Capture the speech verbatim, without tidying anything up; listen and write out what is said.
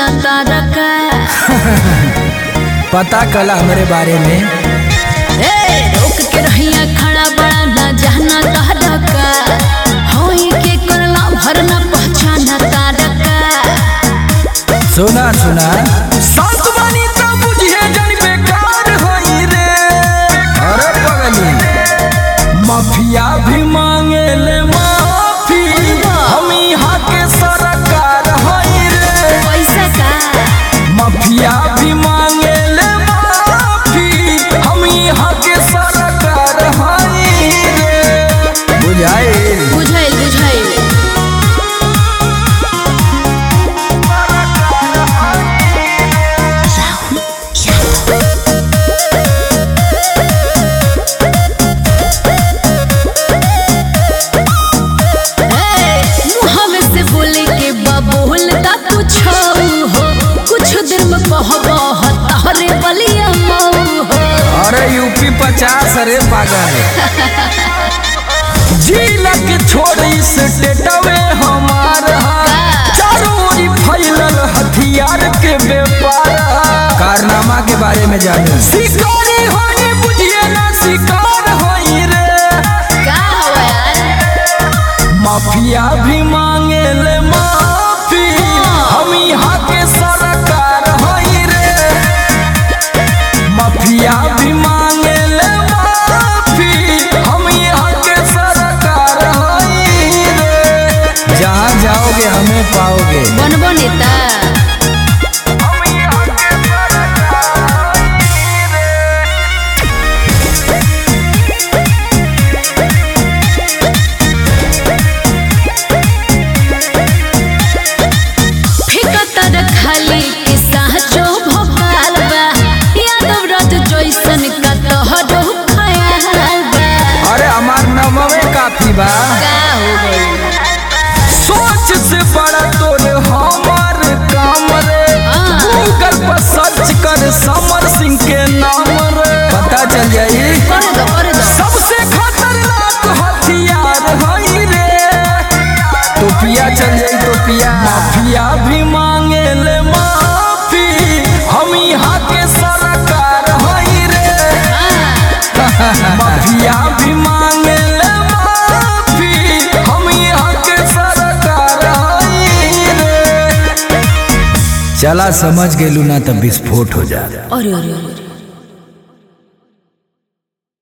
जाना तारा का पता कला हमारे बारे में। ए रोक के रहिया खड़ा बड़ा ना जाना तारा का होई के करला भरना पहचाना तारा का। सुना सुना संत बनी तो बुझे जन बेकार होई रे। अरे पगली माफिया भी मांगे ले माफी हम यहाँ के सरकार होई रे। पैसा का माफिया भी मांगे ले माफी हम यहाँ के सरकार होई रे। बुझाए बुझाइल बुझाइल अरे यूपी पचास अरे पागल जिला के छोड़ी स्टेटवे हमार चारों ओरी फैलल हथियार के व्यापार। कारनामा के बारे में जाने शिकारी होई बुझिए ना शिकार होई रे। का हुआ यार माफिया भी मांगे ले माफी हम यहाँ के सरकार होई रे। माफिया भी मांगे ले माफी हम यहाँ के सरकार होई रे। जहाँ जाओगे हमें पाओगे। बनबो नेता हम यहाँ के सरकार होई रे। फिकतर खाली के साचो भोपाल बा यादव राज जैसन का तोहरो खयाल बा। अरे हमार नमवे काफी बा। का हो गई सोच से बड़ा तोरे हमार काम रे। हाँ। गूगल पर सर्च कर समर सिंह के नाम रे। पता चल जाई कर दो कर दो सबसे खतरनाक हथियार हई रे। टोपिया चल जाई टोपिया। माफिया भी मांगे ले माफी हम यहाँ के सरकार हई रे। माफिया भी मांगे ले माफी हम यहाँ के सरकार हई रे। चला समझ गेलू ना तब विस्फोट हो जा। अरे अरे अरे